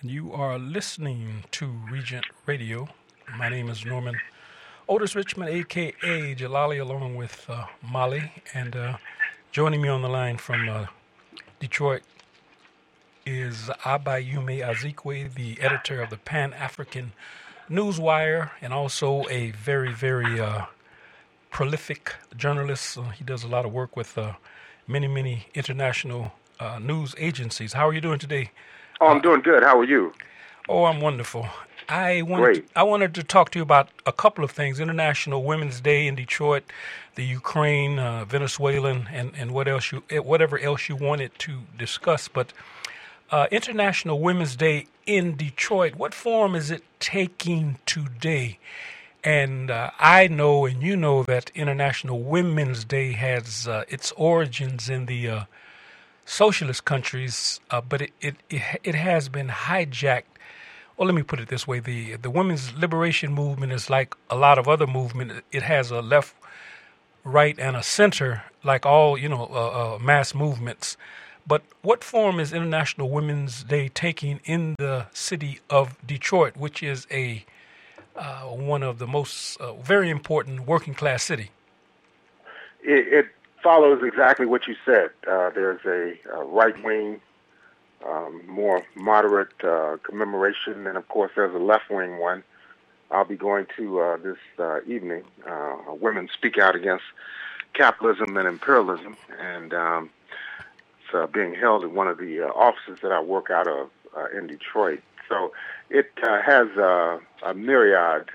You are listening to Regent Radio. My name is Norman Otis Richmond, aka Jalali, along with Molly. And joining me on the line from Detroit is Abayume Azikwe, the editor of the Pan African Newswire, and also a very, very prolific journalist. He does a lot of work with many, many international news agencies. How are you doing today? Oh, I'm doing good. How are you? Oh, I'm wonderful. Great. I wanted to talk to you about a couple of things: International Women's Day in Detroit, the Ukraine, Venezuelan, and whatever else you wanted to discuss. But International Women's Day in Detroit, what form is it taking today? And I know, and you know, that International Women's Day has its origins in the socialist countries, but it has been hijacked. Well, let me put it this way: the women's liberation movement is like a lot of other movement. It has a left, right, and a center, like all mass movements. But what form is International Women's Day taking in the city of Detroit, which is a one of the most very important working class city? It follows exactly what you said. There's a right-wing, more moderate commemoration, and of course there's a left-wing one. I'll be going to this evening. Women speak out against capitalism and imperialism, and it's being held in one of the offices that I work out of in Detroit. So it has a myriad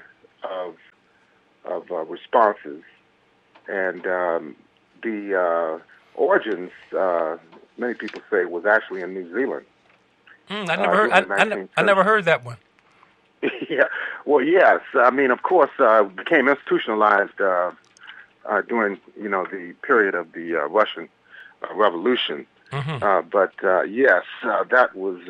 of responses, and the origins, many people say, was actually in New Zealand. I never heard that one. Yeah, well, yes. I mean, of course, became institutionalized during the period of the Russian Revolution. Mm-hmm. But yes, that was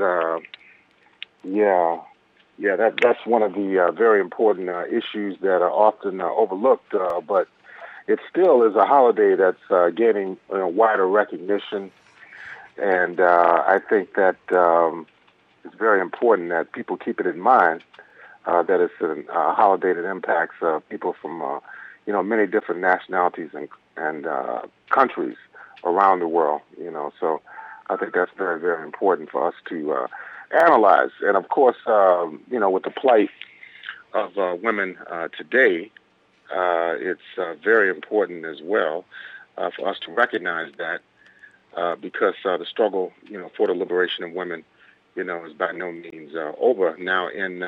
that's one of the very important issues that are often overlooked. But it still is a holiday that's gaining wider recognition, and I think that it's very important that people keep it in mind that it's a holiday that impacts people from many different nationalities and countries around the world. So I think that's very, very important for us to analyze. And of course, with the plight of women today, it's very important as well for us to recognize that because the struggle, for the liberation of women, is by no means over. Now, in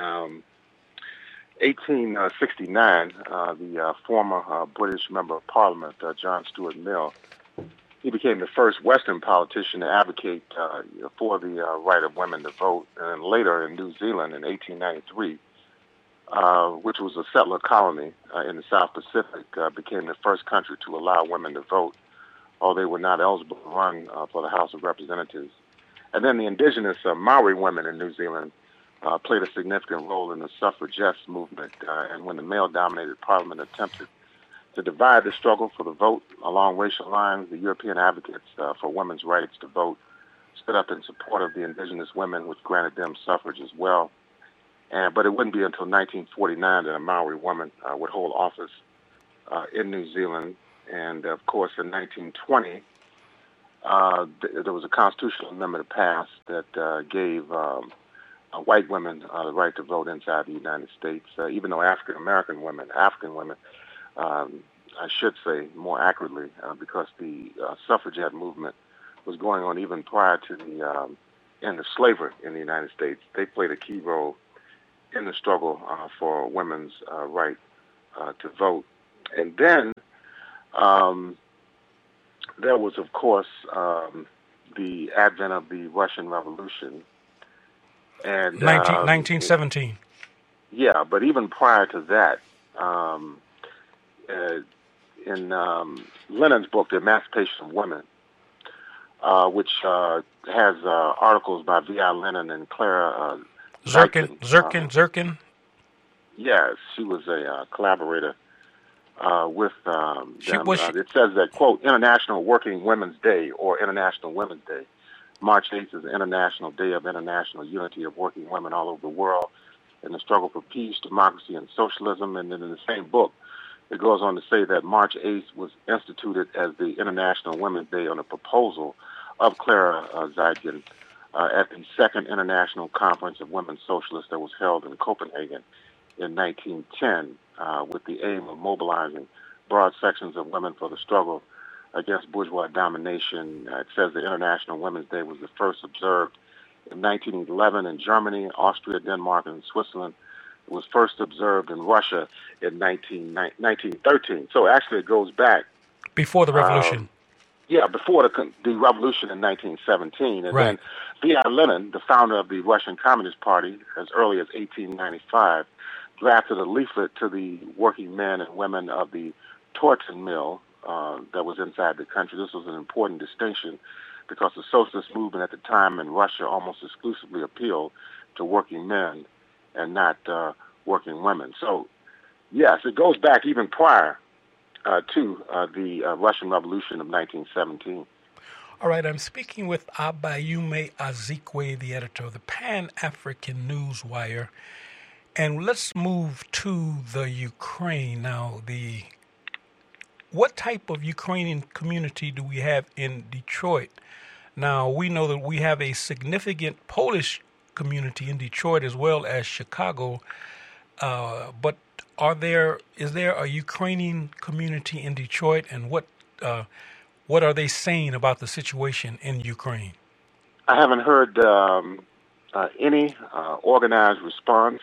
1869, the former British member of Parliament, John Stuart Mill, he became the first Western politician to advocate for the right of women to vote. And later in New Zealand in 1893, which was a settler colony in the South Pacific, became the first country to allow women to vote, although they were not eligible to run for the House of Representatives. And then the indigenous Maori women in New Zealand played a significant role in the suffragettes movement. And when the male-dominated parliament attempted to divide the struggle for the vote along racial lines, the European advocates for women's rights to vote stood up in support of the indigenous women, which granted them suffrage as well. But it wouldn't be until 1949 that a Maori woman would hold office in New Zealand. And, of course, in 1920, there was a constitutional amendment passed that gave white women the right to vote inside the United States, even though African women, I should say more accurately, because the suffragette movement was going on even prior to the end of slavery in the United States. They played a key role in the struggle for women's right to vote. And then there was, of course, the advent of the Russian Revolution. And 1917. Yeah, but even prior to that, in Lenin's book, The Emancipation of Women, which has articles by V.I. Lenin and Clara Zirkin. Yes, she was a collaborator with them. She It says that, quote, International Working Women's Day or International Women's Day March 8th is the International Day of International Unity of Working Women all over the world in the struggle for peace, democracy, and socialism. And then in the same book, it goes on to say that March 8th was instituted as the International Women's Day on a proposal of Clara Zetkin at the Second International Conference of Women Socialists that was held in Copenhagen in 1910 with the aim of mobilizing broad sections of women for the struggle against bourgeois domination. It says the International Women's Day was the first observed in 1911 in Germany, Austria, Denmark, and Switzerland. It was first observed in Russia in 1913. So actually it goes back. Before the revolution. Before the revolution in 1917. And Right. then V.I. Lenin, the founder of the Russian Communist Party, as early as 1895, drafted a leaflet to the working men and women of the Torten mill that was inside the country. This was an important distinction because the socialist movement at the time in Russia almost exclusively appealed to working men and not working women. So, yes, it goes back even prior to the Russian Revolution of 1917. All right, I'm speaking with Abayume Azikwe, the editor of the Pan-African Newswire. And let's move to the Ukraine now. What type of Ukrainian community do we have in Detroit? Now, we know that we have a significant Polish community in Detroit as well as Chicago, but is there a Ukrainian community in Detroit, and what are they saying about the situation in Ukraine? I haven't heard any organized response.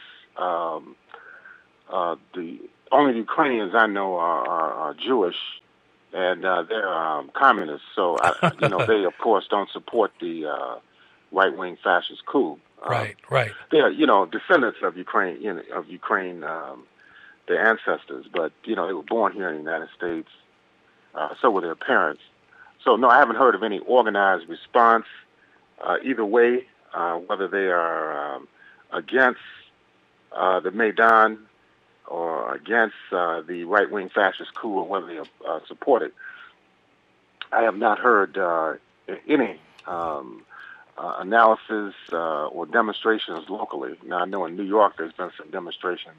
The only Ukrainians I know are Jewish, and they're communists. So they of course don't support the right-wing fascist coup. Right. They're descendants of Ukraine, their ancestors, but they were born here in the United States. So were their parents. So no, I haven't heard of any organized response either way, whether they are against the Maidan or against the right-wing fascist coup, or whether they support it. I have not heard any analysis or demonstrations locally. Now, I know in New York there's been some demonstrations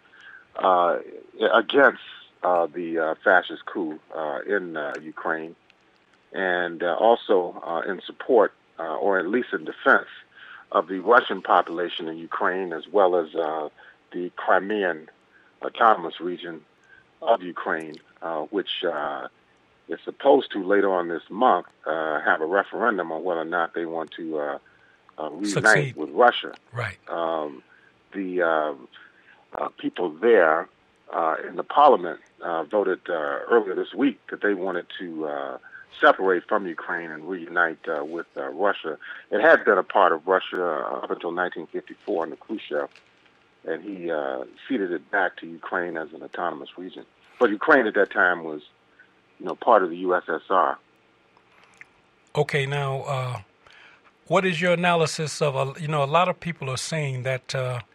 against the fascist coup in Ukraine, and also in support, or at least in defense, of the Russian population in Ukraine, as well as the Crimean Autonomous Region of Ukraine, which is supposed to later on this month have a referendum on whether or not they want to reunite with Russia. Right. The people there in the parliament voted earlier this week that they wanted to separate from Ukraine and reunite with Russia. It had been a part of Russia up until 1954 under Khrushchev, and he ceded it back to Ukraine as an autonomous region. But Ukraine at that time was, part of the USSR. Okay, now, what is your analysis of, a lot of people are saying that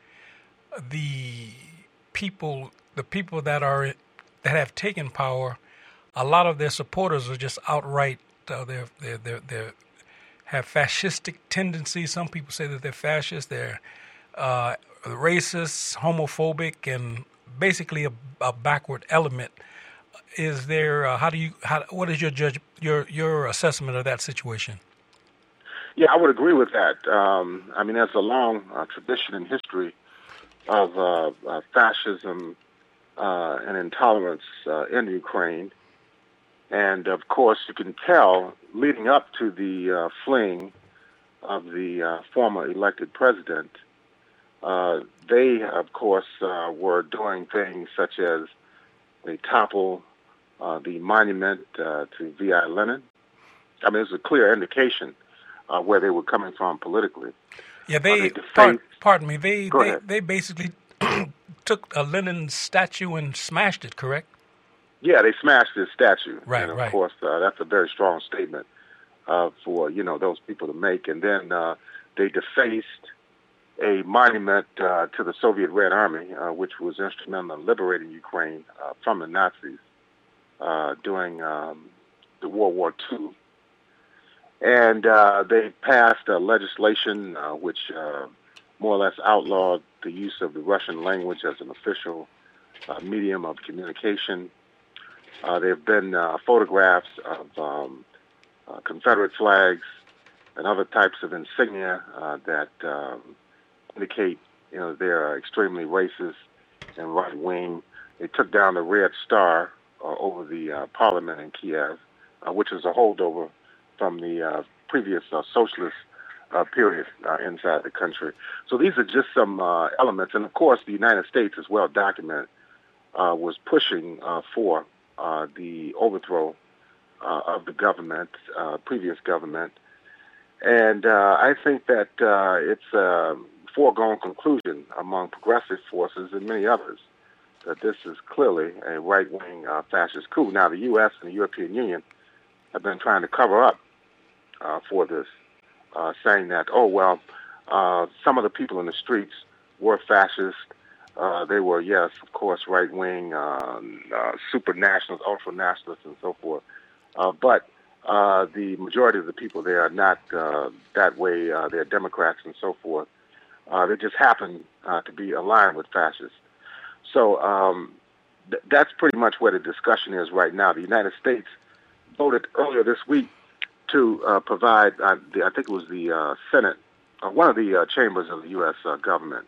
the people that have taken power, a lot of their supporters are just outright, they have fascistic tendencies. Some people say that they're fascist, they're racist, homophobic, and basically a backward element. Is there? What is your assessment of that situation? Yeah, I would agree with that. There's a long tradition and history of fascism and intolerance in Ukraine. And, of course, you can tell, leading up to the fleeing of the former elected president, they, of course, were doing things such as they topple the monument to V.I. Lenin. It's a clear indication where they were coming from politically. Yeah, pardon me, they basically took a Lenin statue and smashed it, correct? Yeah, they smashed his statue. Right, and of course, that's a very strong statement for, those people to make. And then they defaced a monument to the Soviet Red Army, which was instrumental in liberating Ukraine from the Nazis during the World War II. And they passed legislation which more or less outlawed the use of the Russian language as an official medium of communication. There have been photographs of Confederate flags and other types of insignia that indicate, they're extremely racist and right wing. They took down the Red Star over the parliament in Kiev, which is a holdover from the previous socialist period inside the country. So these are just some elements, and of course, the United States, is well documented, was pushing for the overthrow of the government, previous government. And I think that it's a foregone conclusion among progressive forces and many others that this is clearly a right-wing fascist coup. Now, the U.S. and the European Union have been trying to cover up for this, saying that, some of the people in the streets were fascist. They were, yes, of course, right-wing, super nationalists, ultra-nationalists, and so forth. But the majority of the people there are not that way. They're Democrats and so forth. They just happen to be aligned with fascists. So that's pretty much where the discussion is right now. The United States voted earlier this week to provide, I think it was the Senate, one of the chambers of the U.S. Government,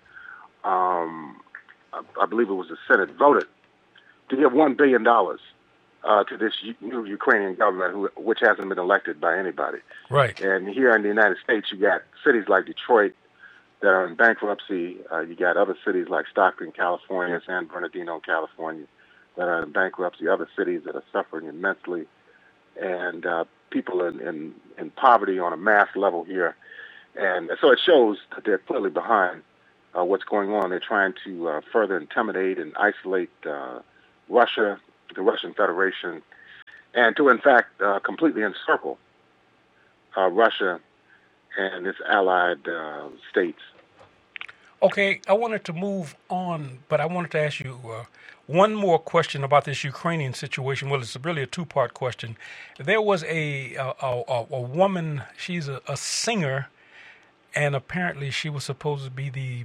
I believe it was the Senate, voted to give $1 billion to this new Ukrainian government, which hasn't been elected by anybody. Right. And here in the United States, you got cities like Detroit that are in bankruptcy. You got other cities like Stockton, California, San Bernardino, California, that are in bankruptcy. Other cities that are suffering immensely, and people in poverty on a mass level here. And so it shows that they're clearly behind what's going on. They're trying to further intimidate and isolate Russia, the Russian Federation, and to, in fact, completely encircle Russia and its allied states. Okay, I wanted to move on, but I wanted to ask you one more question about this Ukrainian situation. Well, it's really a two-part question. There was a woman. She's a singer, and apparently she was supposed to be the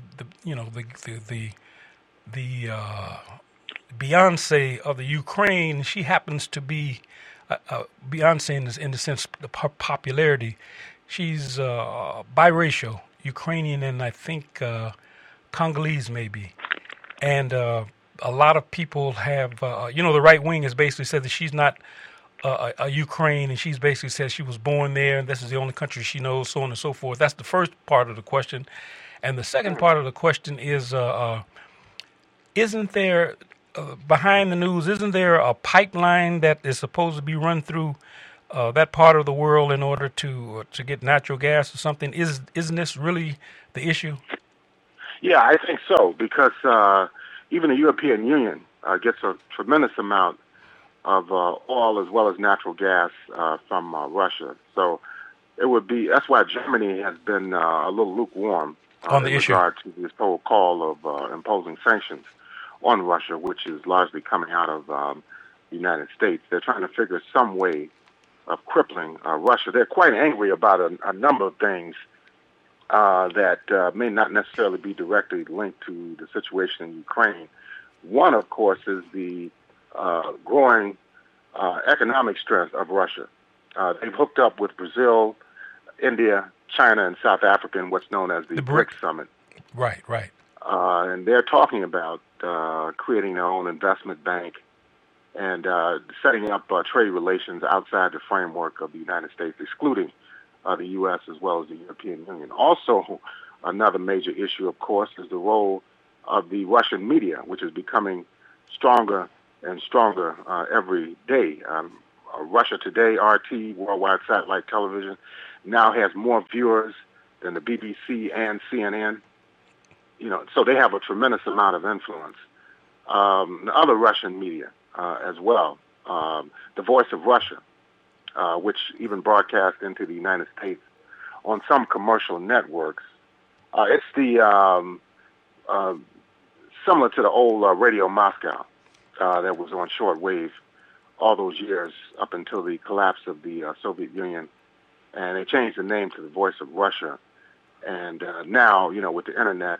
Beyonce of the Ukraine. She happens to be Beyonce in the sense of her popularity. She's biracial, Ukrainian, and I think Congolese maybe. And a lot of people have, the right wing has basically said that she's not a Ukraine, and she's basically said she was born there, and this is the only country she knows, so on and so forth. That's the first part of the question. And the second part of the question is, isn't there, behind the news, isn't there a pipeline that is supposed to be run through that part of the world in order to get natural gas or something? Isn't this really the issue? Yeah, I think so, because even the European Union gets a tremendous amount of oil as well as natural gas from Russia. So that's why Germany has been a little lukewarm on the in issue regard to this whole call of imposing sanctions on Russia, which is largely coming out of the United States. They're trying to figure some way of crippling Russia. They're quite angry about a number of things that may not necessarily be directly linked to the situation in Ukraine. One, of course, is the growing economic strength of Russia. They've hooked up with Brazil, India, China, and South Africa in what's known as the BRICS Summit. Right. And they're talking about creating their own investment bank and setting up trade relations outside the framework of the United States, excluding the U.S. as well as the European Union. Also, another major issue, of course, is the role of the Russian media, which is becoming stronger and stronger every day. Russia Today, RT, Worldwide Satellite Television, now has more viewers than the BBC and CNN. So they have a tremendous amount of influence. Other Russian media as well. The Voice of Russia, which even broadcast into the United States on some commercial networks. It's the similar to the old Radio Moscow that was on shortwave all those years up until the collapse of the Soviet Union and they changed the name to the Voice of Russia. And now, with the internet,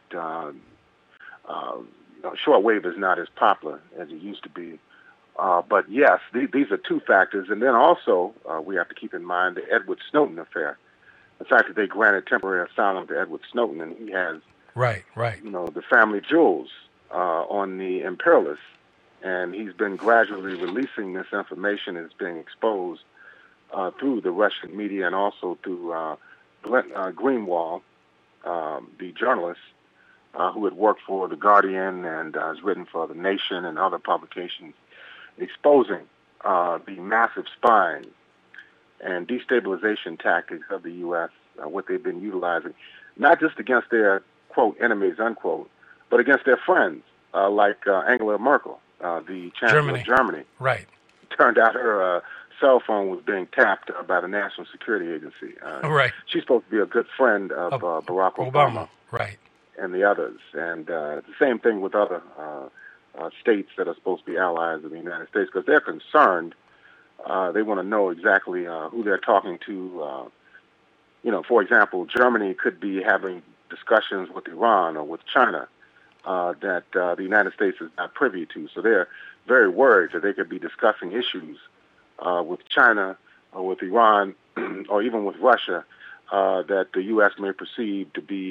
shortwave is not as popular as it used to be. But yes, these are two factors. And then also, we have to keep in mind the Edward Snowden affair. The fact that they granted temporary asylum to Edward Snowden, and he has, right. the family jewels on the imperialists, and he's been gradually releasing this information. It's being exposed through the Russian media and also through Glenn Greenwald, the journalist who had worked for The Guardian and has written for The Nation and other publications, exposing the massive spying and destabilization tactics of the U.S., what they've been utilizing, not just against their, quote, enemies, unquote, but against their friends, like Angela Merkel, the Chancellor of Germany. Right. Turned out her cell phone was being tapped by the National Security Agency. Right. She's supposed to be a good friend of Barack Obama. Right. And the others. And the same thing with other states that are supposed to be allies of the United States, because they're concerned. They want to know exactly who they're talking to. For example, Germany could be having discussions with Iran or with China that the United States is not privy to. So they're very worried that they could be discussing issues with China or with Iran or even with Russia that the U.S. may perceive to be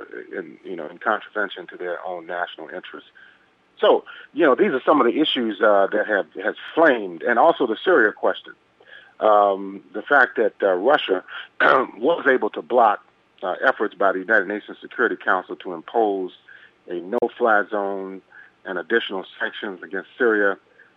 in contravention to their own national interests. So, these are some of the issues that has flamed, and also the Syria question. The fact that Russia was able to block efforts by the United Nations Security Council to impose a no-fly zone and additional sanctions against Syria.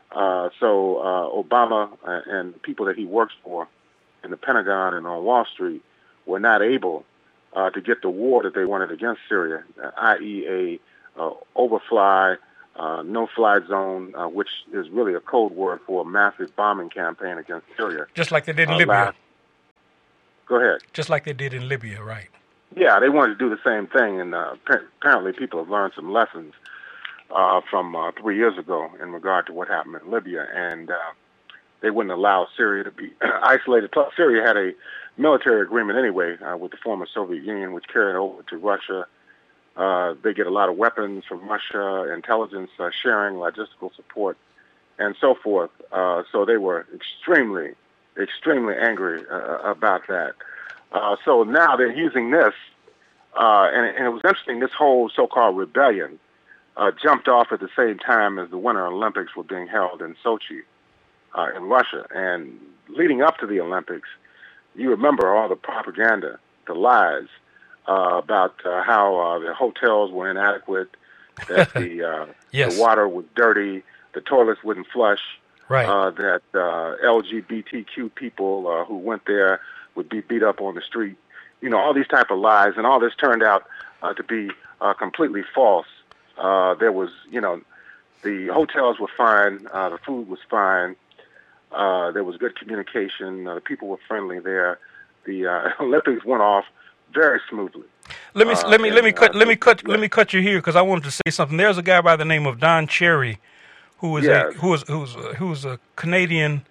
So Obama and the people that he works for in the Pentagon and on Wall Street were not able to get the war that they wanted against Syria, i.e. a overfly, no-fly zone, which is really a code word for a massive bombing campaign against Syria. Just like they did in Libya. Go ahead. Just like they did in Libya, right? Yeah, they wanted to do the same thing, and apparently people have learned some lessons from 3 years ago in regard to what happened in Libya, and they wouldn't allow Syria to be isolated. Plus, Syria had a military agreement anyway with the former Soviet Union, which carried over to Russia. They get a lot of weapons from Russia, intelligence sharing, logistical support, and so forth. So they were extremely, extremely angry about that. So now they're using this, and it was interesting, this whole so-called rebellion jumped off at the same time as the Winter Olympics were being held in Sochi in Russia. And leading up to the Olympics, you remember all the propaganda, the lies, about how the hotels were inadequate, that the yes. the water was dirty, the toilets wouldn't flush, right. That LGBTQ people who went there would be beat up on the street. All these type of lies, and all this turned out to be completely false. There was, the hotels were fine, the food was fine, there was good communication, the people were friendly there. The Olympics went off very smoothly. Let me cut you here, because I wanted to say something. There's a guy by the name of Don Cherry, who is who's a Canadian.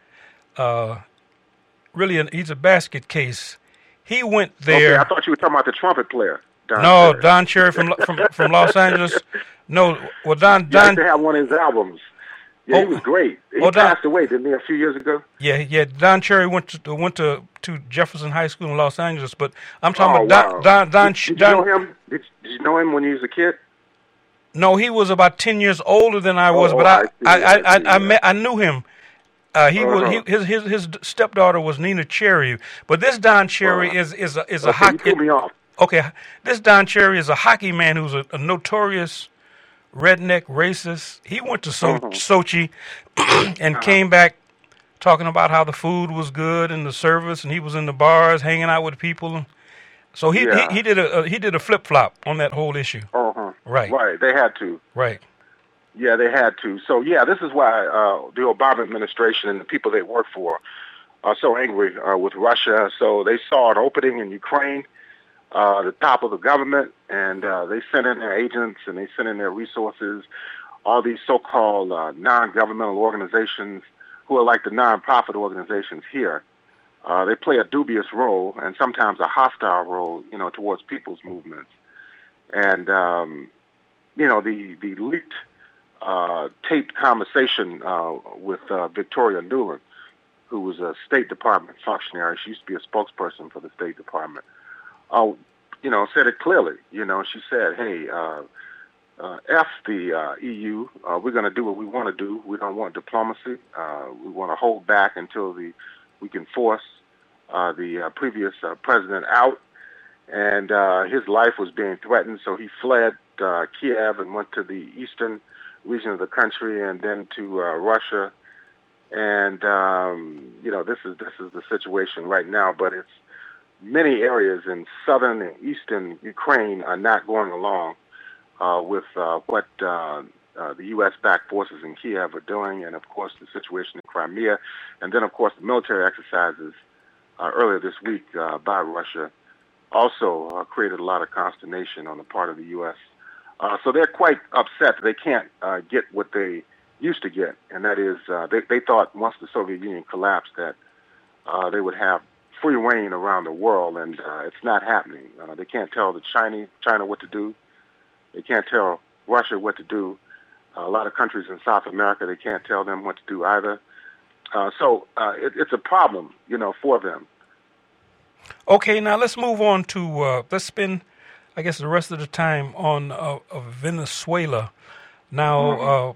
He's a basket case. He went there. Okay, I thought you were talking about the trumpet player. Don Cherry from Los Angeles. No, well, Don. I used to have one of his albums. Yeah, he was great. He passed away, didn't he, a few years ago? Yeah. Don Cherry went to Jefferson High School in Los Angeles, but I'm talking about Don. Did you know him? Did you know him when he was a kid? No, he was about 10 years older than I was, but I knew him. His stepdaughter was Nina Cherry, but this Don Cherry is a hockey. You threw me off. Okay, this Don Cherry is a hockey man who's a notorious redneck racist. He went to Sochi and came back talking about how the food was good and the service, and he was in the bars hanging out with people. So he did a flip flop on that whole issue. Right. They had to. Right. Yeah, they had to. So this is why the Obama administration and the people they work for are so angry with Russia. So they saw an opening in Ukraine, the top of the government, and they sent in their agents and they sent in their resources. All these so-called non-governmental organizations who are like the non-profit organizations here They play a dubious role and sometimes a hostile role, towards people's movements. And the leaked taped conversation with Victoria Nuland, who was a State Department functionary. She used to be a spokesperson for the State Department. Said it clearly. She said, "Hey, F the EU. We're going to do what we want to do. We don't want diplomacy. We want to hold back until we can force the previous president out." And his life was being threatened, so he fled Kiev and went to the eastern region of the country, and then to Russia. And this is the situation right now. But it's many areas in southern and eastern Ukraine are not going along with what the U.S.-backed forces in Kiev are doing, and of course the situation in Crimea, and then of course the military exercises earlier this week by Russia also created a lot of consternation on the part of the U.S. So they're quite upset that they can't get what they used to get, and that is they thought once the Soviet Union collapsed that they would have free reign around the world, and it's not happening. They can't tell the China what to do. They can't tell Russia what to do. A lot of countries in South America, they can't tell them what to do either. So it's a problem, for them. Okay, now let's move on to let's spend, I guess, the rest of the time on Venezuela. Now,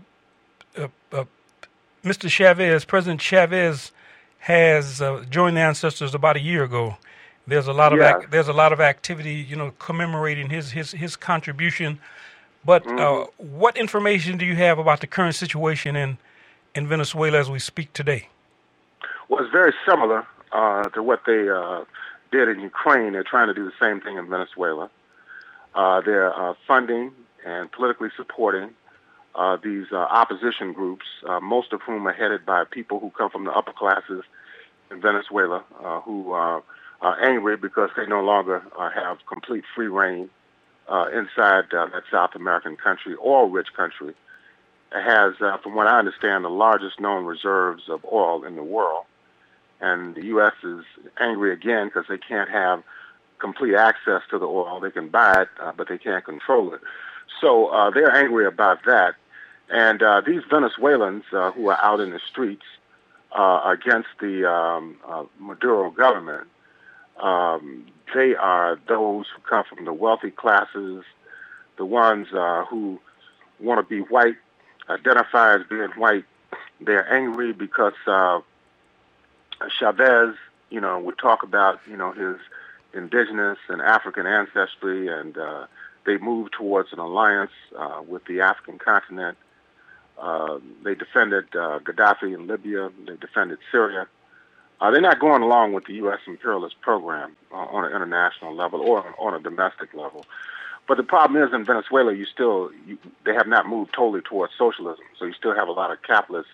Mr. Chavez, President Chavez, has joined the ancestors about a year ago. There's a lot of there's a lot of activity, commemorating his contribution. But what information do you have about the current situation in Venezuela as we speak today? Well, it's very similar to what they did in Ukraine. They're trying to do the same thing in Venezuela. They're funding and politically supporting these opposition groups, most of whom are headed by people who come from the upper classes in Venezuela, who are angry because they no longer have complete free reign inside that South American country or rich country. It has, from what I understand, the largest known reserves of oil in the world. And the U.S. is angry again because they can't have complete access to the oil. They can buy it, but they can't control it. So they're angry about that. And these Venezuelans who are out in the streets against the Maduro government, they are those who come from the wealthy classes, the ones who want to be white, identify as being white. They're angry because Chavez, would talk about, his indigenous and African ancestry, and they moved towards an alliance with the African continent. They defended Gaddafi in Libya. They defended Syria. They're not going along with the U.S. imperialist program on an international level or on a domestic level. But the problem is in Venezuela, they have not moved totally towards socialism. So you still have a lot of capitalist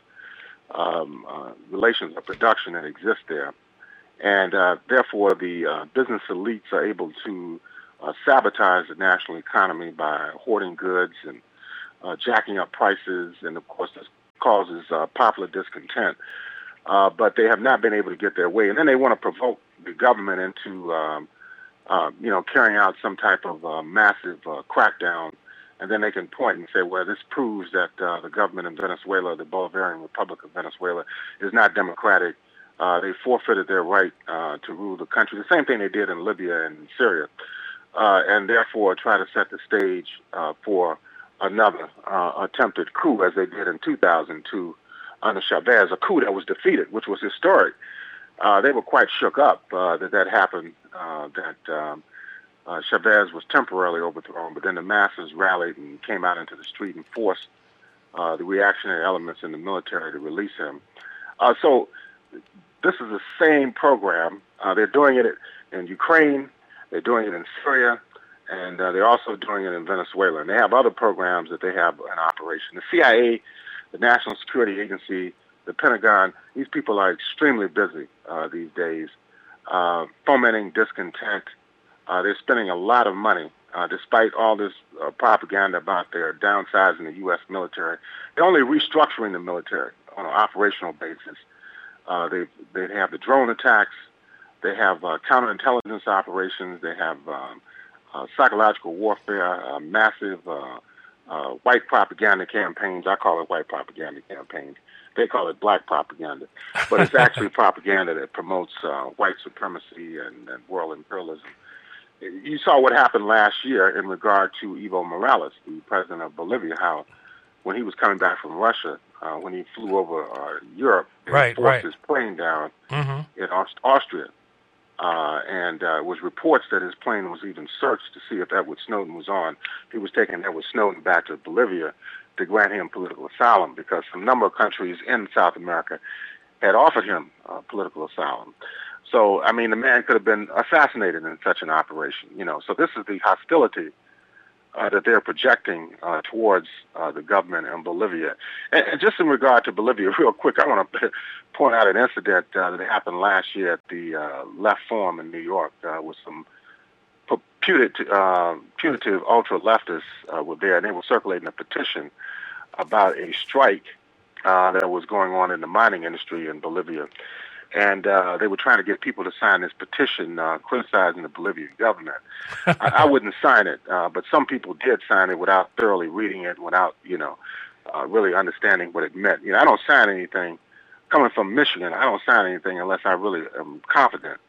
relations of production that exist there. And therefore, the business elites are able to sabotage the national economy by hoarding goods and jacking up prices. And, of course, this causes popular discontent. But they have not been able to get their way. And then they want to provoke the government into, carrying out some type of massive crackdown. And then they can point and say, well, this proves that the government in Venezuela, the Bolivarian Republic of Venezuela, is not democratic. They forfeited their right to rule the country. The same thing they did in Libya and Syria. And therefore try to set the stage for another attempted coup, as they did in 2002 under Chavez, a coup that was defeated, which was historic. They were quite shook up that happened, that Chavez was temporarily overthrown, but then the masses rallied and came out into the street and forced the reactionary elements in the military to release him. So this is the same program. They're doing it in Ukraine, they're doing it in Syria, and they're also doing it in Venezuela. And they have other programs that they have in operation. The CIA, the National Security Agency, the Pentagon, these people are extremely busy these days, fomenting discontent. They're spending a lot of money, despite all this propaganda about their downsizing the U.S. military. They're only restructuring the military on an operational basis. They have the drone attacks. They have counterintelligence operations. They have psychological warfare, massive white propaganda campaigns. I call it white propaganda campaigns. They call it black propaganda. But it's actually propaganda that promotes white supremacy and world imperialism. You saw what happened last year in regard to Evo Morales, the president of Bolivia, how when he was coming back from Russia, when he flew over Europe, and forced his plane down in Austria. And it was reports that his plane was even searched to see if Edward Snowden was on. He was taking Edward Snowden back to Bolivia to grant him political asylum because a number of countries in South America had offered him political asylum. So, I mean, the man could have been assassinated in such an operation, you know. So this is the hostility that they're projecting towards the government in Bolivia. And just in regard to Bolivia, real quick, I want to point out an incident that happened last year at the Left Forum in New York with some putative ultra-leftists were there, and they were circulating a petition about a strike that was going on in the mining industry in Bolivia. And they were trying to get people to sign this petition criticizing the Bolivian government. I wouldn't sign it, but some people did sign it without thoroughly reading it, without, really understanding what it meant. You know, I don't sign anything. Coming from Michigan, I don't sign anything unless I really am confident.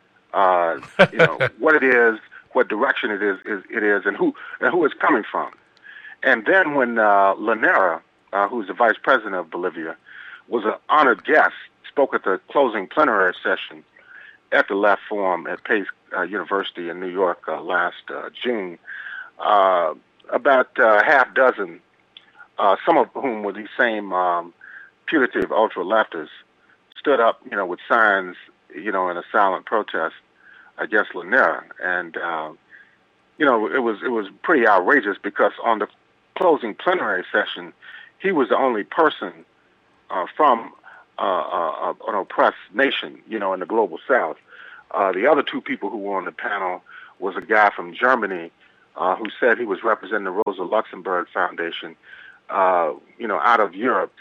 What it is, what direction it is, and who it's coming from. And then when Linera, who's the vice president of Bolivia, was an honored guest, spoke at the closing plenary session at the Left Forum at Pace University in New York last June. About half dozen, some of whom were these same putative ultra-leftists, stood up, with signs, in a silent protest against Linera. And, it was pretty outrageous because on the closing plenary session, he was the only person from an oppressed nation, in the global South. The other two people who were on the panel was a guy from Germany who said he was representing the Rosa Luxemburg Foundation, out of Europe.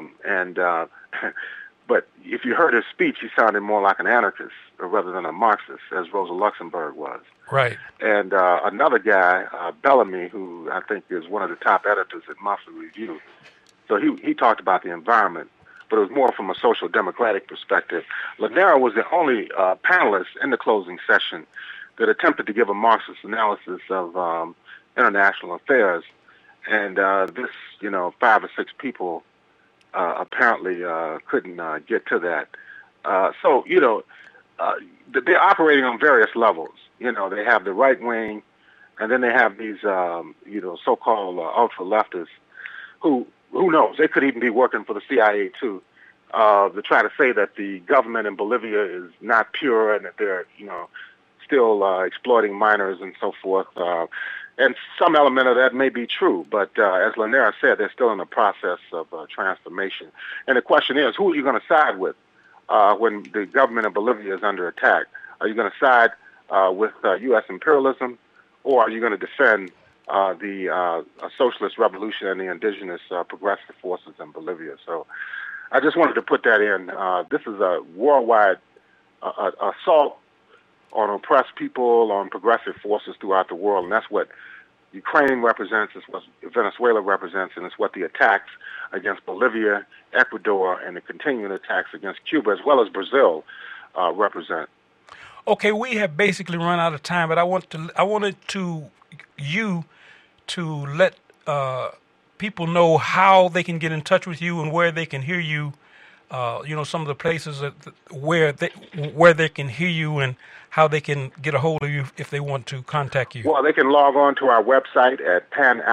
But if you heard his speech, he sounded more like an anarchist rather than a Marxist, as Rosa Luxemburg was. Right. And another guy, Bellamy, who I think is one of the top editors at Monthly Review. So he talked about the environment, but it was more from a social democratic perspective. Linera was the only panelist in the closing session that attempted to give a Marxist analysis of international affairs. And this, 5 or 6 people apparently couldn't get to that. So they're operating on various levels. They have the right wing, and then they have these, so-called ultra-leftists who knows? They could even be working for the CIA, too, to try to say that the government in Bolivia is not pure and that they're, still exploiting miners and so forth. And some element of that may be true, but as Linera said, they're still in the process of transformation. And the question is, who are you going to side with when the government of Bolivia is under attack? Are you going to side with U.S. imperialism, or are you going to defend the socialist revolution and the indigenous progressive forces in Bolivia? So I just wanted to put that in. This is a worldwide assault on oppressed people, on progressive forces throughout the world, and that's what Ukraine represents, it's what Venezuela represents, and it's what the attacks against Bolivia, Ecuador, and the continuing attacks against Cuba, as well as Brazil, represent. Okay, we have basically run out of time, but I wanted you to let people know how they can get in touch with you and where they can hear you. Some of the places where they can hear you and how they can get a hold of you if they want to contact you. Well, they can log on to our website at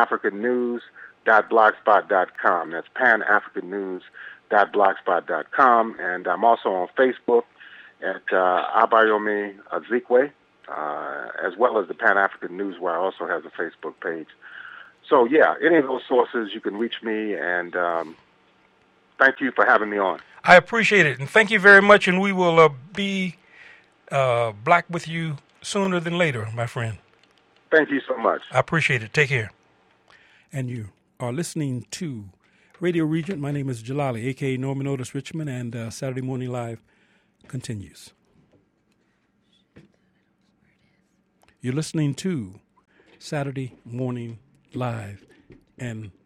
panafricannews.blogspot.com. That's panafricannews.blogspot.com. And I'm also on Facebook at Abayomi Azikwe, as well as the Pan African News Wire also has a Facebook page. So, yeah, any of those sources, you can reach me, and thank you for having me on. I appreciate it, and thank you very much, and we will be black with you sooner than later, my friend. Thank you so much. I appreciate it. Take care. And you are listening to Radio Regent. My name is Jalali, a.k.a. Norman Otis Richmond, and Saturday Morning Live continues. You're listening to Saturday Morning Live, and